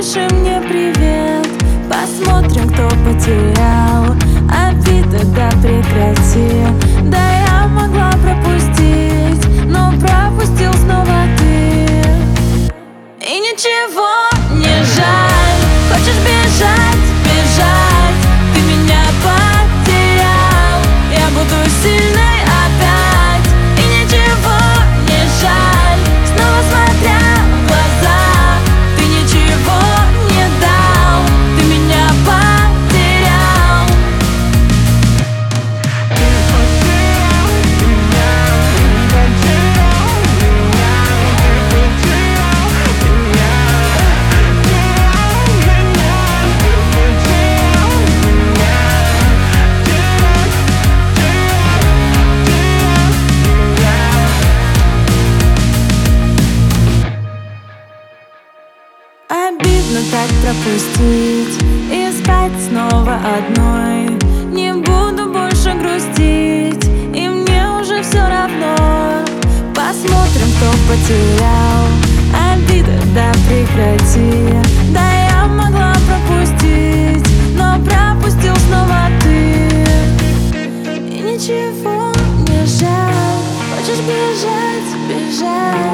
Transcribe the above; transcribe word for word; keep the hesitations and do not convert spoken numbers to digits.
напиши мне привет. Посмотрим, кто потерял. Обида, да прекрати. Да я могла пропустить, но пропустил снова ты. И ничего не жаль. Хочешь бежать, бежать. Ты меня потерял. Я буду сильной опять. И ничего не жаль. Снова смотря в глаза, ты ничего не дал. Ты меня потерял. Ты потерял меня, потерял меня, ты потерял меня, потерял меня, ты потерял меня, обидно так пропустить и спать снова одной. Не буду больше грустить, и мне уже все равно. Посмотрим, кто потерял. Обида, да прекрати. Да я могла пропустить, но пропустил снова ты. И ничего не жаль. Хочешь бежать, бежать.